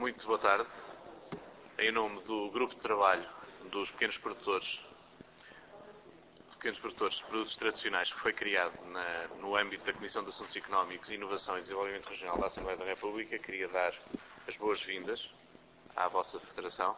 Muito boa tarde. Em nome do Grupo de Trabalho dos Pequenos Produtores de Produtos Tradicionais, que foi criado no âmbito da Comissão de Assuntos Económicos, Inovação e Desenvolvimento Regional da Assembleia da República, queria dar as boas-vindas à vossa federação.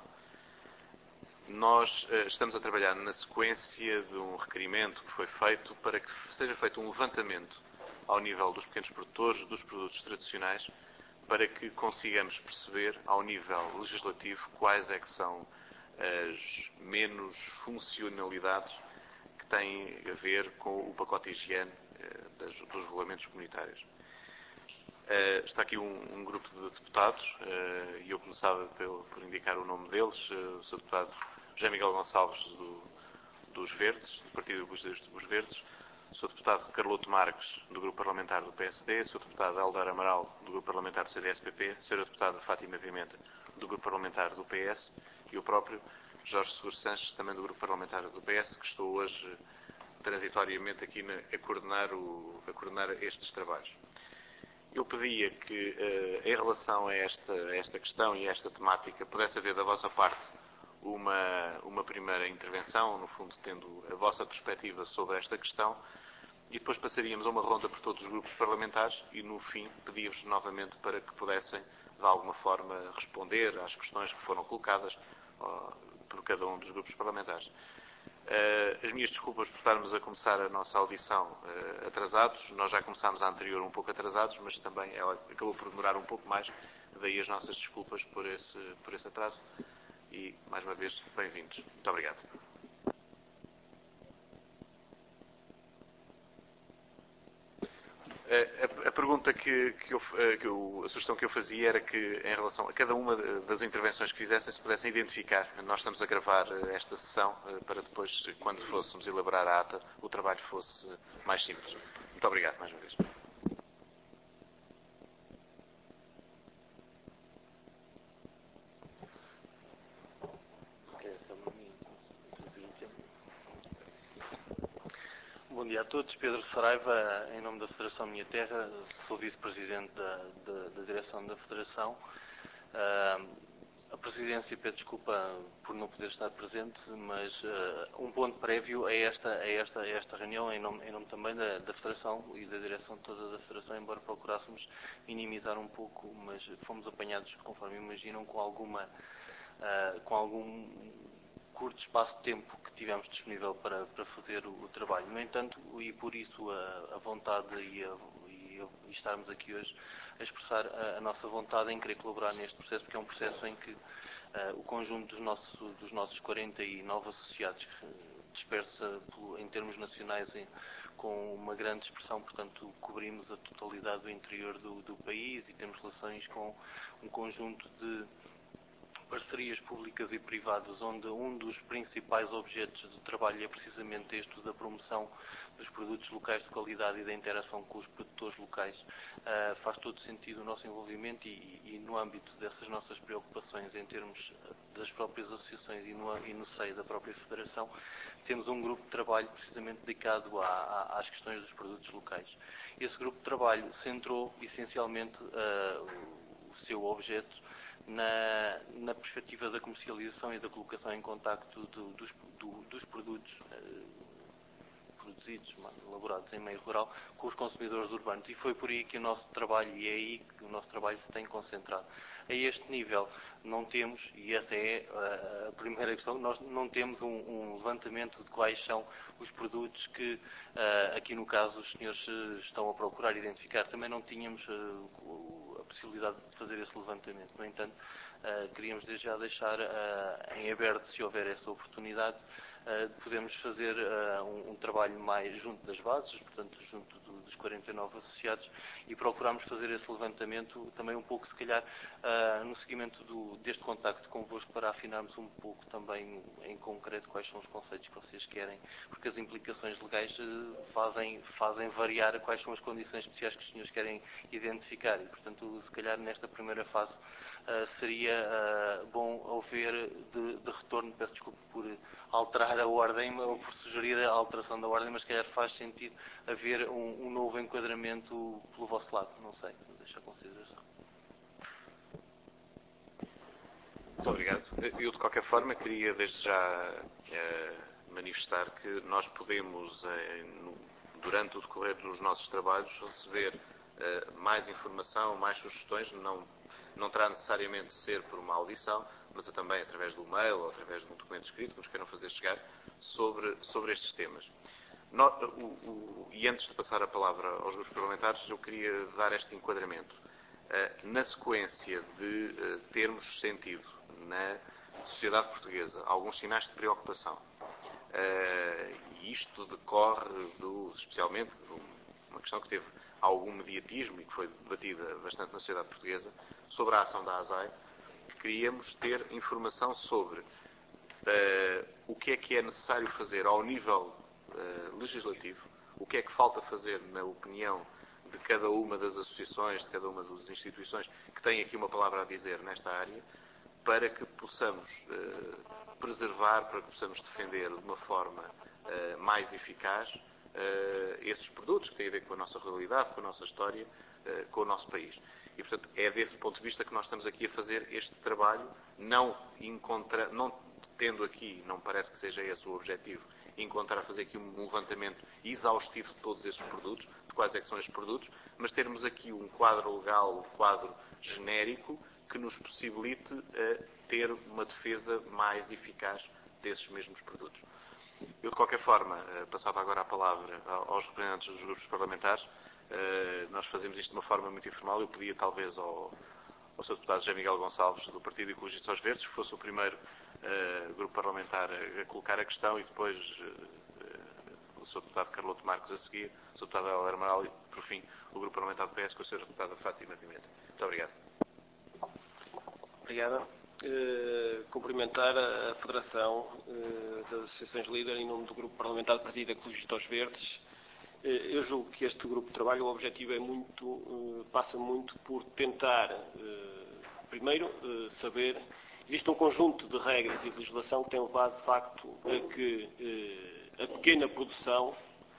Nós estamos a trabalhar na sequência de um requerimento que foi feito para que seja feito um levantamento ao nível dos pequenos produtores, dos produtos tradicionais, para que consigamos perceber, ao nível legislativo, quais é que são as menos funcionalidades que têm a ver com o pacote de higiene dos regulamentos comunitários. Está aqui um grupo de deputados, e eu começava por indicar o nome deles, o Sr. Deputado José Miguel Gonçalves, dos Verdes, do Partido dos Verdes, o Sr. Deputado Carloto Marques, do Grupo Parlamentar do PSD, o Sr. Deputado Eldar Amaral, do Grupo Parlamentar do CDS-PP, a Sra. Deputada Fátima Pimenta, do Grupo Parlamentar do PS, e o próprio Jorge Seguro Sanches, também do Grupo Parlamentar do PS, que estou hoje transitoriamente aqui a coordenar estes trabalhos. Eu pedia que, em relação a esta questão e a esta temática, pudesse haver da vossa parte uma primeira intervenção, no fundo tendo a vossa perspectiva sobre esta questão, e depois passaríamos a uma ronda por todos os grupos parlamentares e, no fim, pedia-vos novamente para que pudessem, de alguma forma, responder às questões que foram colocadas por cada um dos grupos parlamentares. As minhas desculpas por estarmos a começar a nossa audição atrasados. Nós já começámos a anterior um pouco atrasados, mas também ela acabou por demorar um pouco mais. Daí as nossas desculpas por esse atraso. E, mais uma vez, bem-vindos. Muito obrigado. A pergunta a sugestão que eu fazia era que, em relação a cada uma das intervenções que fizessem, se pudessem identificar. Nós estamos a gravar esta sessão para depois, quando fôssemos elaborar a ata, o trabalho fosse mais simples. Muito obrigado, mais uma vez. Bom dia a todos. Pedro Saraiva, em nome da Federação Minha Terra, sou vice-presidente da direção da Federação. A Presidência pede desculpa por não poder estar presente, mas um ponto prévio a esta reunião, em nome também da Federação e da direção toda da Federação, embora procurássemos minimizar um pouco, mas fomos apanhados, conforme imaginam, com algum curto espaço de tempo que tivemos disponível para fazer o trabalho. No entanto, e por isso a vontade e estarmos aqui hoje a expressar a nossa vontade em querer colaborar neste processo, porque é um processo em que o conjunto dos nossos 49 associados, dispersa em termos nacionais com uma grande expressão, portanto, cobrimos a totalidade do interior do país e temos relações com um conjunto de parcerias públicas e privadas, onde um dos principais objetos de trabalho é precisamente este da promoção dos produtos locais de qualidade e da interação com os produtores locais. Faz todo sentido o nosso envolvimento e no âmbito dessas nossas preocupações em termos das próprias associações e no seio da própria Federação, temos um grupo de trabalho precisamente dedicado às questões dos produtos locais. Esse grupo de trabalho centrou essencialmente o seu objeto na perspectiva da comercialização e da colocação em contacto dos produtos produzidos, elaborados em meio rural, com os consumidores urbanos. E foi por aí que o nosso trabalho, e é aí que o nosso trabalho se tem concentrado. A este nível não temos, e essa é a primeira questão, nós não temos um levantamento de quais são os produtos que, aqui no caso, os senhores estão a procurar identificar. Também não tínhamos a possibilidade de fazer esse levantamento. No entanto, queríamos desde já deixar em aberto, se houver essa oportunidade, podemos fazer um trabalho mais junto das bases, portanto, junto dos 49 associados, e procuramos fazer esse levantamento também um pouco, se calhar, no seguimento deste contacto convosco, para afinarmos um pouco também em concreto quais são os conceitos que vocês querem, porque as implicações legais fazem variar quais são as condições especiais que os senhores querem identificar e, portanto, se calhar nesta primeira fase seria bom haver de retorno, peço desculpa por alterar a ordem ou por sugerir a alteração da ordem, mas se calhar faz sentido haver um novo enquadramento pelo vosso lado, não sei, deixa a consideração. Muito obrigado. Eu, de qualquer forma, queria desde já manifestar que nós podemos, durante o decorrer dos nossos trabalhos, receber mais informação, mais sugestões, não terá necessariamente de ser por uma audição, mas também através do mail ou através de um documento escrito que nos queiram fazer chegar sobre estes temas. E antes de passar a palavra aos grupos parlamentares, eu queria dar este enquadramento. Na sequência de termos sentido na sociedade portuguesa alguns sinais de preocupação, e isto decorre especialmente de uma questão que teve algum mediatismo e que foi debatida bastante na sociedade portuguesa, sobre a ação da ASAI, queríamos ter informação sobre o que é necessário fazer ao nível legislativo, o que é que falta fazer na opinião de cada uma das associações, de cada uma das instituições que têm aqui uma palavra a dizer nesta área, para que possamos preservar, para que possamos defender de uma forma mais eficaz esses produtos que têm a ver com a nossa realidade, com a nossa história, com o nosso país. E, portanto, é desse ponto de vista que nós estamos aqui a fazer este trabalho, não tendo aqui, não parece que seja esse o objetivo, fazer aqui um levantamento exaustivo de todos esses produtos, de quais é que são estes produtos, mas termos aqui um quadro legal, um quadro genérico, que nos possibilite ter uma defesa mais eficaz desses mesmos produtos. Eu, de qualquer forma, passava agora a palavra aos representantes dos grupos parlamentares. Nós fazemos isto de uma forma muito informal. Eu pedia, talvez, ao Sr. Deputado José Miguel Gonçalves, do Partido Ecologista aos Verdes, que fosse o primeiro grupo parlamentar a colocar a questão, e depois o Sr. Deputado Carloto Marcos a seguir, o Sr. Deputado Helder Amaral e, por fim, o grupo parlamentar do PS com a Sra. Deputada Fátima Pimenta. Muito obrigado. Obrigada. Cumprimentar a Federação das Associações Líder em nome do Grupo Parlamentar do Partido Ecologista aos Verdes. Eu julgo que este grupo de trabalho, o objetivo passa muito por tentar, primeiro, saber, existe um conjunto de regras e de legislação que tem levado, de facto, a que a pequena produção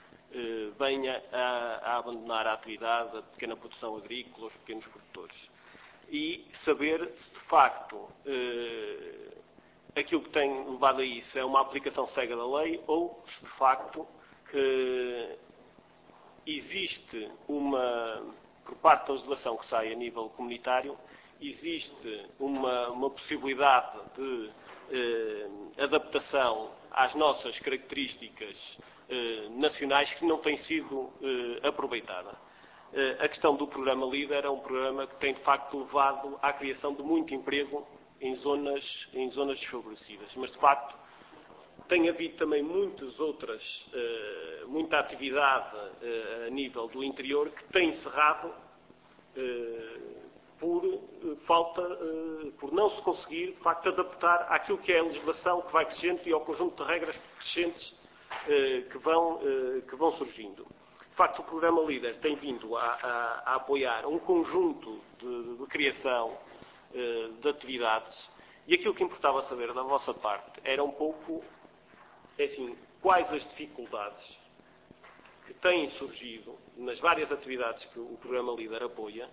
venha a abandonar a atividade, a pequena produção agrícola, os pequenos produtores. E saber se, de facto, aquilo que tem levado a isso é uma aplicação cega da lei ou se, de facto, existe por parte da legislação que sai a nível comunitário, existe uma possibilidade de adaptação às nossas características nacionais que não tem sido aproveitada. A questão do programa LEADER é um programa que tem, de facto, levado à criação de muito emprego em zonas desfavorecidas. Mas, de facto, tem havido também muita atividade a nível do interior que tem encerrado por não se conseguir, de facto, adaptar àquilo que é a legislação que vai crescendo e ao conjunto de regras crescentes que vão surgindo. De facto, o programa LEADER tem vindo a apoiar um conjunto de criação de atividades, e aquilo que importava saber da vossa parte era um pouco, quais as dificuldades que têm surgido nas várias atividades que o programa LEADER apoia,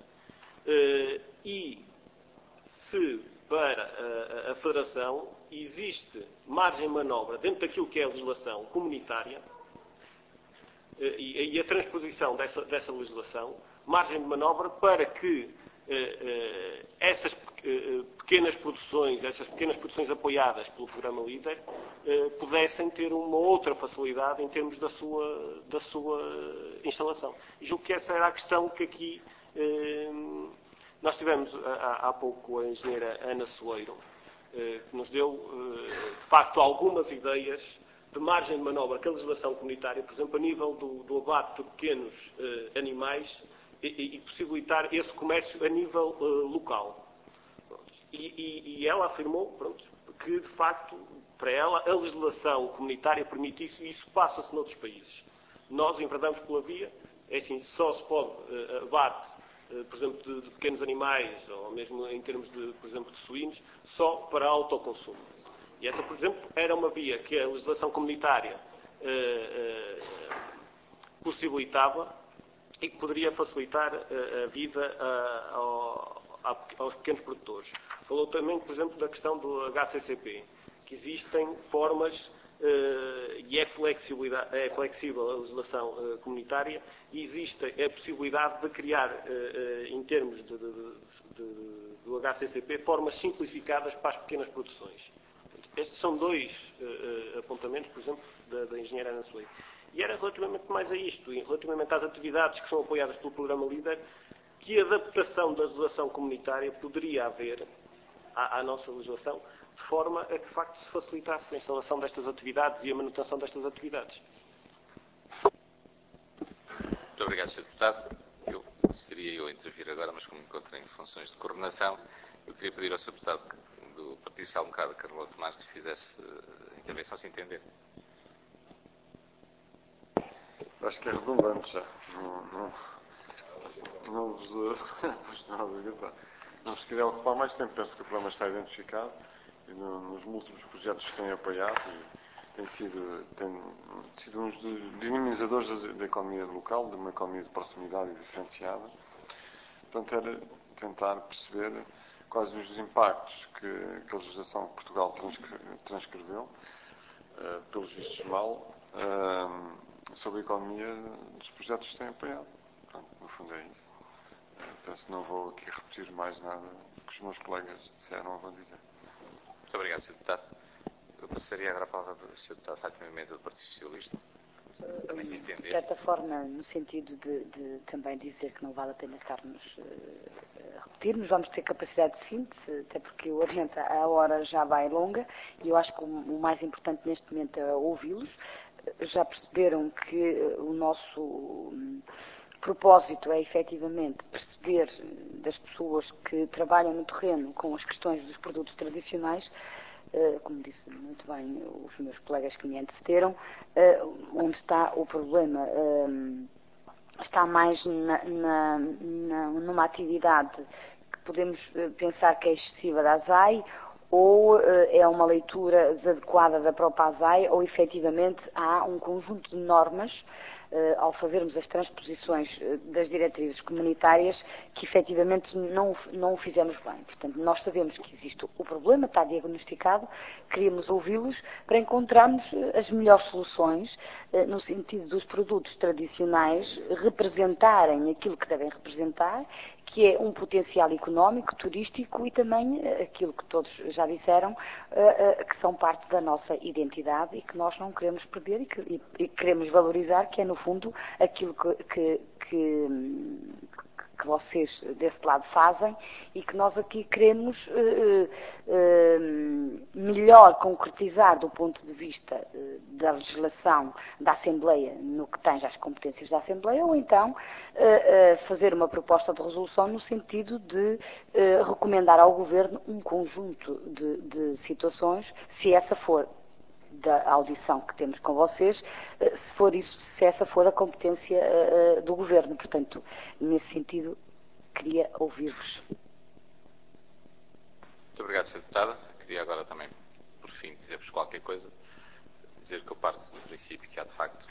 e se para a Federação existe margem de manobra dentro daquilo que é a legislação comunitária e a transposição dessa legislação, margem de manobra para que essas pequenas produções apoiadas pelo programa LEADER pudessem ter uma outra facilidade em termos da sua instalação. E julgo que essa era a questão que aqui nós tivemos há pouco a engenheira Ana Soeiro, que nos deu, de facto, algumas ideias de margem de manobra que a legislação comunitária, por exemplo, a nível do abate de pequenos animais e possibilitar esse comércio a nível local. E ela afirmou, que, de facto, para ela, a legislação comunitária permite isso e isso passa-se noutros países. Nós enverdamos pela via, só se pode abate, por exemplo, de pequenos animais, ou mesmo em termos de, por exemplo, de suínos, só para autoconsumo. E essa, por exemplo, era uma via que a legislação comunitária possibilitava e que poderia facilitar a vida aos pequenos produtores. Falou também, por exemplo, da questão do HCCP, que existem formas e é flexível a legislação comunitária e existe a possibilidade de criar, em termos do HCCP, formas simplificadas para as pequenas produções. Estes são dois apontamentos, por exemplo, da engenheira Ana Soleil. E era relativamente mais a isto, e relativamente às atividades que são apoiadas pelo programa LEADER, que adaptação da legislação comunitária poderia haver à nossa legislação, de forma a que, de facto, se facilitasse a instalação destas atividades e a manutenção destas atividades. Muito obrigado, Sr. Deputado. Seria eu a intervir agora, mas como me encontro em funções de coordenação, eu queria pedir ao Sr. Deputado do Partido Social Democrata, Carlos Tomás, que fizesse a intervenção se entender. Acho que é redundante já. Não vos queria ocupar mais tempo. Penso que o problema está identificado e nos múltiplos projetos que têm apoiado tem sido um dos dinamizadores da economia local, de uma economia de proximidade e diferenciada. Portanto, era tentar perceber quais os impactos que a legislação que Portugal transcreveu, pelos vistos mal, sobre a economia dos projetos que têm apoiado. Portanto, no fundo é isso. Penso que não vou aqui repetir mais nada que os meus colegas disseram ou vão dizer. Muito obrigado, Sr. Deputado. Eu passaria agora a palavra ao Sr. Deputado Fátima Mendes, do Partido Socialista. Também se entender. De certa forma, no sentido de também dizer que não vale a pena estarmos a repetirmos, vamos ter capacidade de síntese, até porque obviamente a hora já vai longa e eu acho que o mais importante neste momento é ouvi-los. Já perceberam que o nosso propósito é efetivamente perceber das pessoas que trabalham no terreno com as questões dos produtos tradicionais, como disse muito bem os meus colegas que me antecederam, onde está o problema. Está mais numa atividade que podemos pensar que é excessiva da ASAI, ou é uma leitura desadequada da própria ASAI, ou efetivamente há um conjunto de normas ao fazermos as transposições das diretrizes comunitárias que efetivamente não o fizemos bem. Portanto, nós sabemos que existe o problema, está diagnosticado, queríamos ouvi-los para encontrarmos as melhores soluções no sentido dos produtos tradicionais representarem aquilo que devem representar, que é um potencial económico, turístico e também aquilo que todos já disseram, que são parte da nossa identidade e que nós não queremos perder e queremos valorizar, que é no fundo aquilo que vocês desse lado fazem e que nós aqui queremos melhor concretizar do ponto de vista da legislação da Assembleia no que tange às competências da Assembleia, ou então fazer uma proposta de resolução no sentido de recomendar ao Governo um conjunto de situações, se essa for da audição que temos com vocês, se essa for a competência do Governo. Portanto, nesse sentido, queria ouvir-vos. Muito obrigado, Sr. Deputado. Queria agora também, por fim, dizer-vos qualquer coisa. Dizer que eu parto do princípio que há, de facto,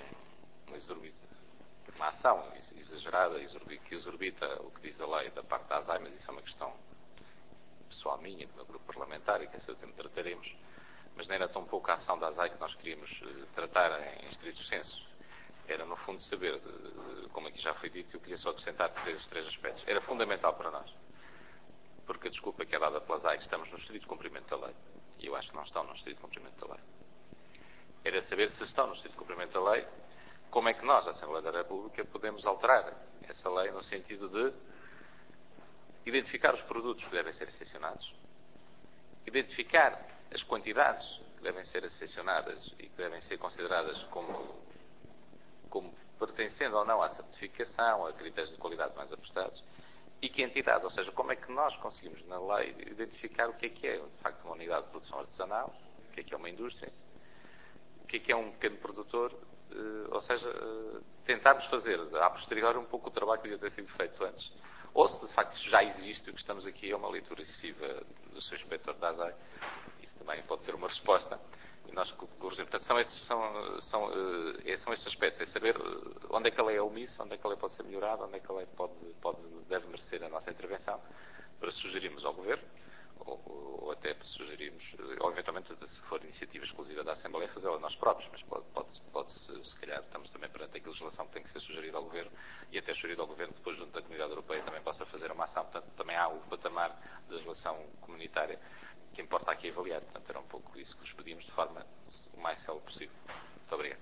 uma ação exagerada, que exorbita o que diz a lei da parte da ASAI, mas isso é uma questão pessoal minha, do meu grupo parlamentar, e que a seu tempo trataremos. Mas não era tão pouco a ação da ASAI que nós queríamos tratar em estrito senso. Era, no fundo, saber, como aqui já foi dito, eu queria só acrescentar três aspectos. Era fundamental para nós, porque a desculpa que é dada pela ASAI que estamos no estrito cumprimento da lei, e eu acho que não estão no estrito cumprimento da lei. Era saber se estão no estrito cumprimento da lei, como é que nós, a Assembleia da República, podemos alterar essa lei no sentido de identificar os produtos que devem ser excepcionados, identificar as quantidades que devem ser excepcionadas e que devem ser consideradas como pertencendo ou não à certificação, a critérios de qualidade mais apertados, e que entidades, ou seja, como é que nós conseguimos na lei identificar o que é de facto uma unidade de produção artesanal, o que é uma indústria, o que é um pequeno produtor, ou seja, tentarmos fazer a posteriori um pouco o trabalho que devia ter sido feito antes. Ou se de facto já existe, o que estamos aqui é uma leitura excessiva do Sr. Inspetor da ASAI. Isso também pode ser uma resposta. E nós corrigimos. Portanto, são estes aspectos. É saber onde é que a lei é omissa, onde é que a lei pode ser melhorada, onde é que a lei deve merecer a nossa intervenção, para sugerirmos ao Governo, ou até sugerirmos, ou eventualmente, se for iniciativa exclusiva da Assembleia, fazê-la nós próprios, mas pode-se, se calhar, estamos também perante a legislação que tem que ser sugerida ao Governo e até sugerida ao Governo depois junto da Comunidade Europeia também possa fazer uma ação. Portanto, também há o patamar da legislação comunitária que importa aqui avaliar. Portanto, era um pouco isso que vos pedimos de forma o mais célere possível. Muito obrigado.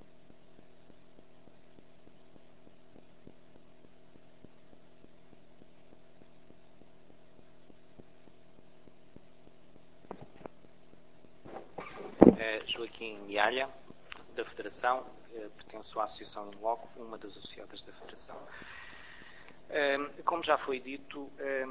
Joaquim Mialha, da Federação, pertenço à Associação Inloco, uma das associadas da Federação. Como já foi dito,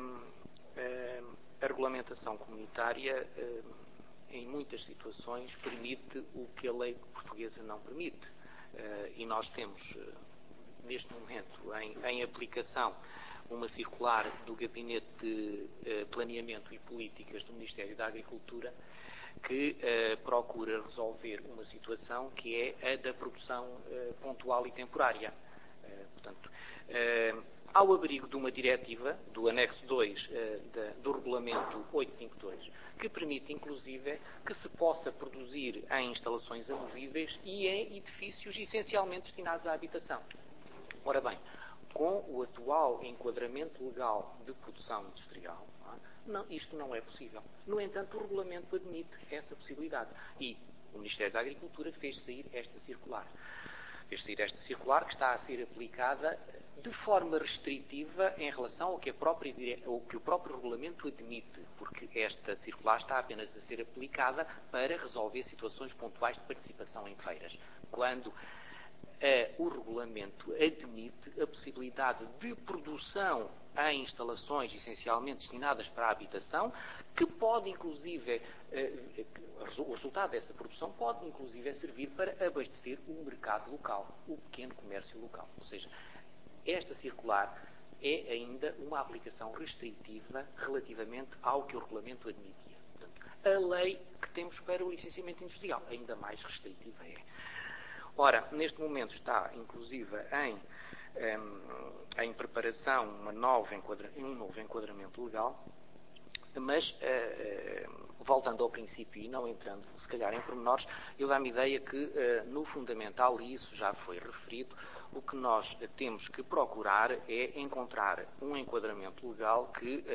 a regulamentação comunitária, em muitas situações, permite o que a lei portuguesa não permite. E nós temos, neste momento, em aplicação, uma circular do Gabinete de Planeamento e Políticas do Ministério da Agricultura, que procura resolver uma situação que é a da produção pontual e temporária. Portanto, ao abrigo de uma diretiva, do anexo 2 do regulamento 852, que permite, inclusive, que se possa produzir em instalações amovíveis e em edifícios essencialmente destinados à habitação. Ora bem, com o atual enquadramento legal de produção industrial, não, isto não é possível. No entanto, o regulamento admite essa possibilidade. E o Ministério da Agricultura fez sair esta circular. Fez sair esta circular que está a ser aplicada de forma restritiva em relação ao que o próprio regulamento admite, porque esta circular está apenas a ser aplicada para resolver situações pontuais de participação em feiras. Quando o regulamento admite a possibilidade de produção em instalações essencialmente destinadas para a habitação, que pode inclusive, o resultado dessa produção pode inclusive servir para abastecer o mercado local, o pequeno comércio local. Ou seja, esta circular é ainda uma aplicação restritiva relativamente ao que o regulamento admitia. Portanto, a lei que temos para o licenciamento industrial ainda mais restritiva é. Ora, neste momento está, inclusive, em preparação um novo enquadramento legal, mas, voltando ao princípio e não entrando, se calhar, em pormenores, eu dá-me ideia que, no fundamental, e isso já foi referido, o que nós temos que procurar é encontrar um enquadramento legal que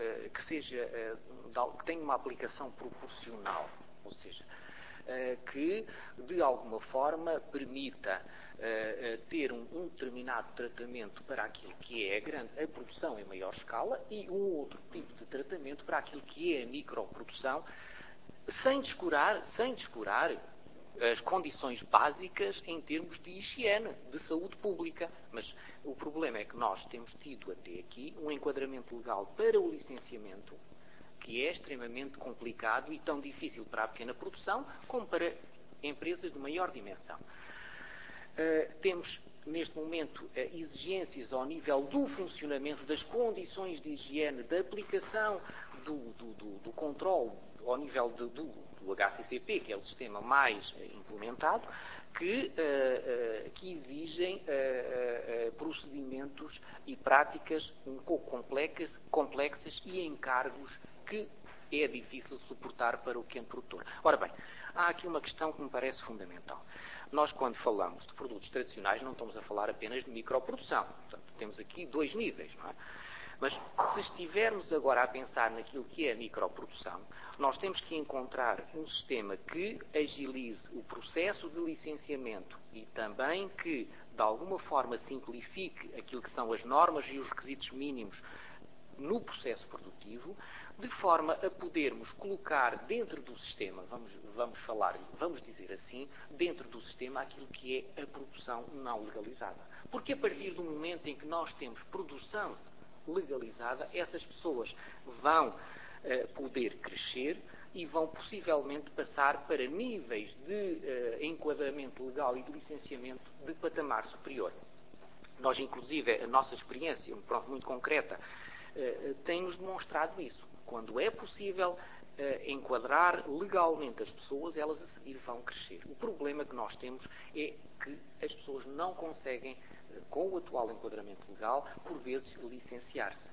tenha uma aplicação proporcional, ou seja, que, de alguma forma, permita ter um determinado tratamento para aquilo que é a produção em maior escala e um outro tipo de tratamento para aquilo que é a microprodução, sem descurar as condições básicas em termos de higiene, de saúde pública. Mas o problema é que nós temos tido até aqui um enquadramento legal para o licenciamento que é extremamente complicado e tão difícil para a pequena produção como para empresas de maior dimensão. Temos, neste momento, exigências ao nível do funcionamento, das condições de higiene, da aplicação do controle ao nível do HACCP, que é o sistema mais implementado, que exigem procedimentos e práticas um pouco complexas e encargos que é difícil suportar para o pequeno produtor. Ora bem, há aqui uma questão que me parece fundamental. Nós, quando falamos de produtos tradicionais, não estamos a falar apenas de microprodução. Portanto, temos aqui dois níveis, não é? Mas, se estivermos agora a pensar naquilo que é a microprodução, nós temos que encontrar um sistema que agilize o processo de licenciamento e também que, de alguma forma, simplifique aquilo que são as normas e os requisitos mínimos no processo produtivo, de forma a podermos colocar dentro do sistema, vamos dizer assim, dentro do sistema aquilo que é a produção não legalizada. Porque a partir do momento em que nós temos produção legalizada, essas pessoas vão poder crescer e vão possivelmente passar para níveis de enquadramento legal e de licenciamento de patamar superior. Nós, inclusive, a nossa experiência, muito concreta, tem-nos demonstrado isso. Quando é possível enquadrar legalmente as pessoas, elas a seguir vão crescer. O problema que nós temos é que as pessoas não conseguem, com o atual enquadramento legal, por vezes licenciar-se.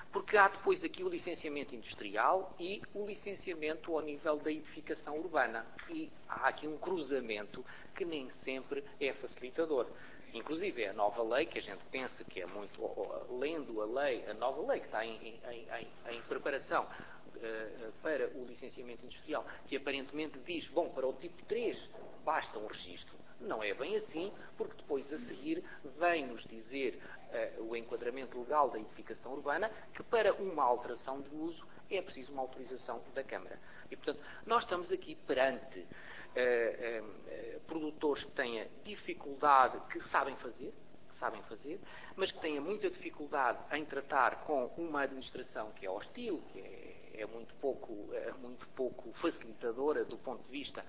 Porque há depois aqui o licenciamento industrial e o licenciamento ao nível da edificação urbana. E há aqui um cruzamento que nem sempre é facilitador. Inclusive, a nova lei, que a gente pensa que é muito, lendo a lei, a nova lei que está em preparação para o licenciamento industrial, que aparentemente diz, bom, para o tipo 3 basta um registro. Não é bem assim, porque depois a seguir vem-nos dizer o enquadramento legal da edificação urbana que para uma alteração de uso é preciso uma autorização da Câmara. E, portanto, nós estamos aqui perante produtores que têm dificuldade, que sabem fazer, mas que têm muita dificuldade em tratar com uma administração que é hostil, que é muito pouco facilitadora do ponto de vista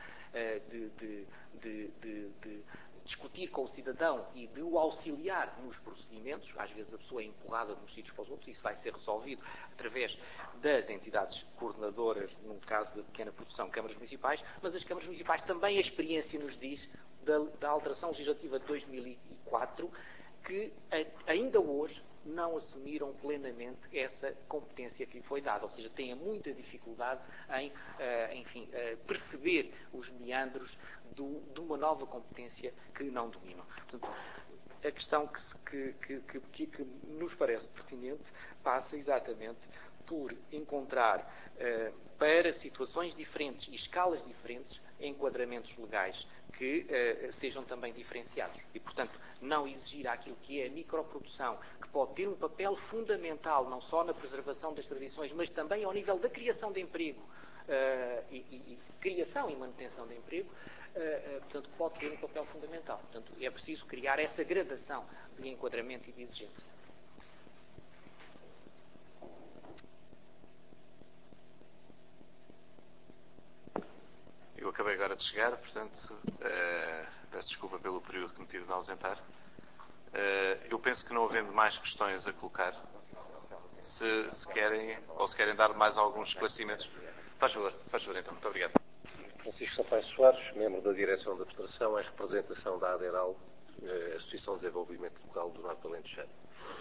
de discutir com o cidadão e de o auxiliar nos procedimentos. Às vezes a pessoa é empurrada de uns sítios para os outros, isso vai ser resolvido através das entidades coordenadoras, no caso da pequena produção, câmaras municipais, mas as câmaras municipais também a experiência nos diz da alteração legislativa de 2004 que ainda hoje não assumiram plenamente essa competência que lhe foi dada, ou seja, têm muita dificuldade em, perceber os meandros de uma nova competência que não dominam. Portanto, a questão que nos parece pertinente passa exatamente por encontrar para situações diferentes e escalas diferentes enquadramentos legais que sejam também diferenciados. E, portanto, não exigir aquilo que é a microprodução, que pode ter um papel fundamental, não só na preservação das tradições, mas também ao nível da criação de emprego, criação e manutenção de emprego, portanto, pode ter um papel fundamental. Portanto, é preciso criar essa gradação de enquadramento e de exigência. Eu acabei agora de chegar, portanto, peço desculpa pelo período que me tive de ausentar. Eu penso que não havendo mais questões a colocar, se querem dar mais alguns esclarecimentos. Faz favor então. Muito obrigado. Francisco Sampaio Soares, membro da Direção de Administração, em representação da ADERAL, Associação de Desenvolvimento Local do Norte Alentejano.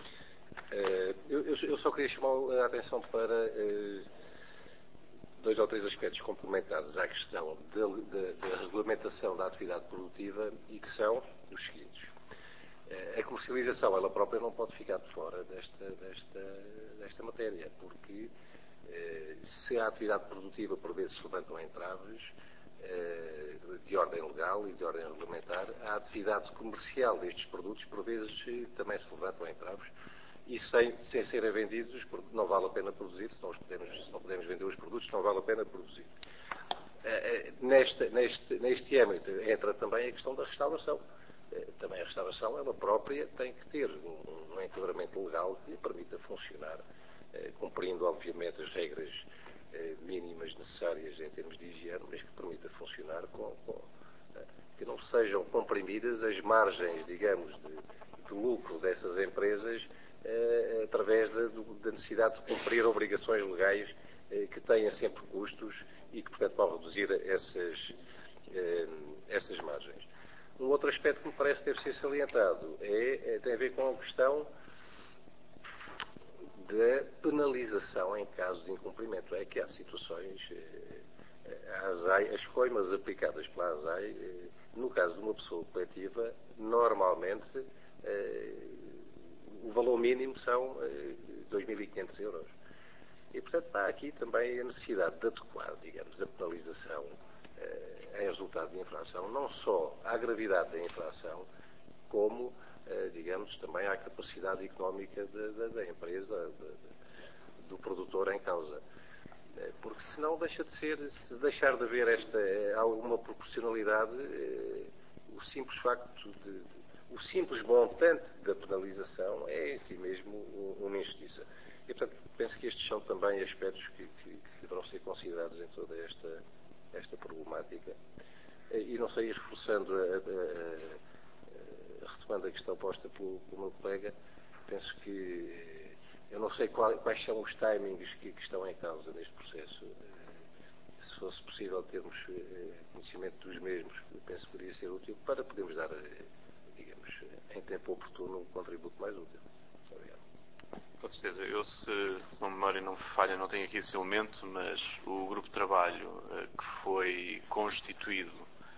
Eu só queria chamar a atenção para dois ou três aspectos complementares à questão da regulamentação da atividade produtiva e que são os seguintes. A comercialização, ela própria, não pode ficar de fora desta matéria, porque se a atividade produtiva, por vezes, se levantam entraves de ordem legal e de ordem regulamentar, a atividade comercial destes produtos, por vezes, também se levantam entraves. E sem serem vendidos, não vale a pena produzir. Se não podemos vender os produtos, não vale a pena produzir. Neste âmbito entra também a questão da restauração. Também a restauração, ela própria, tem que ter um enquadramento legal que lhe permita funcionar, cumprindo, obviamente, as regras mínimas necessárias em termos de higiene, mas que permita funcionar que não sejam comprimidas as margens, digamos, de lucro dessas empresas através da necessidade de cumprir obrigações legais que tenham sempre custos e que, portanto, vão reduzir essas margens. Um outro aspecto que me parece deve ser salientado tem a ver com a questão da penalização em caso de incumprimento. É que há situações, as coimas aplicadas pela ASAI, no caso de uma pessoa coletiva, normalmente o valor mínimo são 2.500 euros. E, portanto, há aqui também a necessidade de adequar, digamos, a penalização em resultado de infração, não só à gravidade da infração, como, digamos, também à capacidade económica da empresa, do produtor em causa. Porque senão se deixar de haver alguma proporcionalidade, o simples facto o simples montante da penalização é em si mesmo uma injustiça. E, portanto, penso que estes são também aspectos que deverão ser considerados em toda esta problemática. E não sei, reforçando, retomando a questão posta pelo meu colega, penso que eu não sei quais são os timings que estão em causa neste processo. Se fosse possível termos conhecimento dos mesmos, penso que poderia ser útil para podermos dar, digamos, em tempo oportuno, um contributo mais útil. Muito obrigado. Com certeza. Eu, se a memória não me falha, não tenho aqui esse elemento, mas o grupo de trabalho que foi constituído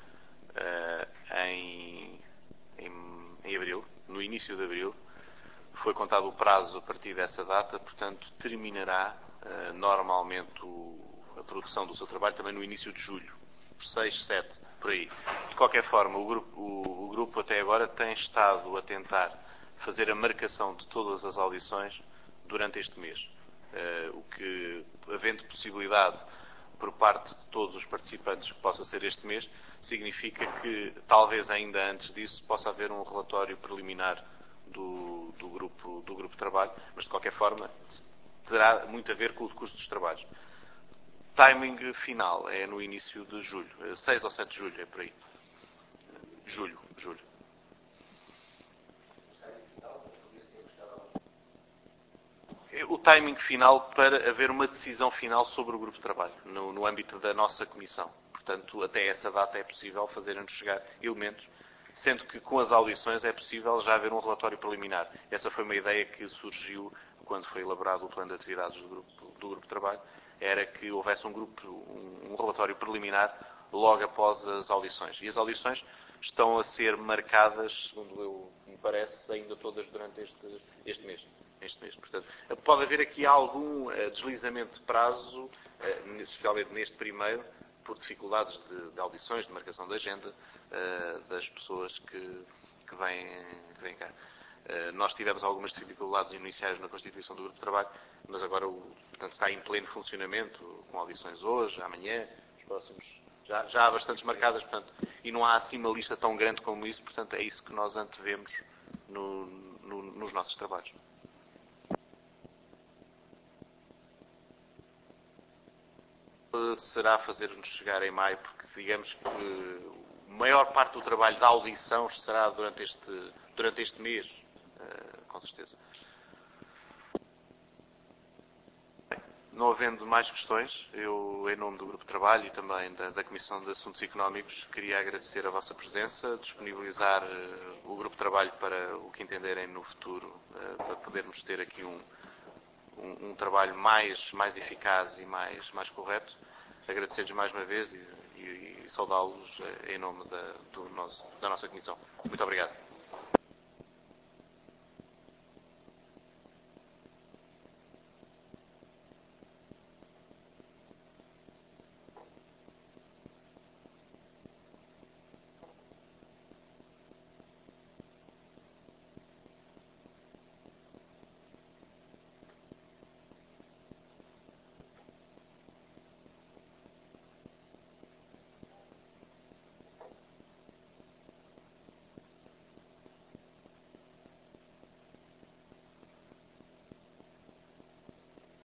em abril, no início de abril, foi contado o prazo a partir dessa data, portanto, terminará normalmente a produção do seu trabalho também no início de julho, 6, 7, por aí. De qualquer forma, o grupo até agora tem estado a tentar fazer a marcação de todas as audições durante este mês. O que, havendo possibilidade por parte de todos os participantes que possa ser este mês, significa que talvez ainda antes disso possa haver um relatório preliminar do grupo de trabalho, mas de qualquer forma terá muito a ver com o custo dos trabalhos. Timing final é no início de julho, 6 ou 7 de julho, é por aí. Julho. O timing final para haver uma decisão final sobre o grupo de trabalho, no âmbito da nossa comissão. Portanto, até essa data é possível fazerem-nos chegar elementos, sendo que com as audições é possível já haver um relatório preliminar. Essa foi uma ideia que surgiu quando foi elaborado o plano de atividades do grupo de trabalho, era que houvesse um relatório preliminar logo após as audições. E as audições estão a ser marcadas, segundo me parece, ainda todas durante este mês. Portanto, pode haver aqui algum deslizamento de prazo, especialmente neste primeiro, por dificuldades de audições, de marcação de agenda das pessoas que vêm cá. Nós tivemos algumas dificuldades iniciais na constituição do grupo de trabalho, mas agora portanto, está em pleno funcionamento, com audições hoje, amanhã, os próximos. Já há bastantes marcadas, portanto, e não há assim uma lista tão grande como isso, portanto, é isso que nós antevemos nos nossos trabalhos. Será fazer-nos chegar em maio, porque digamos que a maior parte do trabalho da audição será durante este mês, com certeza. Bem, não havendo mais questões, eu, em nome do Grupo de Trabalho e também da Comissão de Assuntos Económicos, queria agradecer a vossa presença, disponibilizar o Grupo de Trabalho para o que entenderem no futuro, para podermos ter aqui um trabalho mais eficaz e mais correto. Agradecer-lhes mais uma vez e saudá-los em nome da nossa Comissão. Muito obrigado.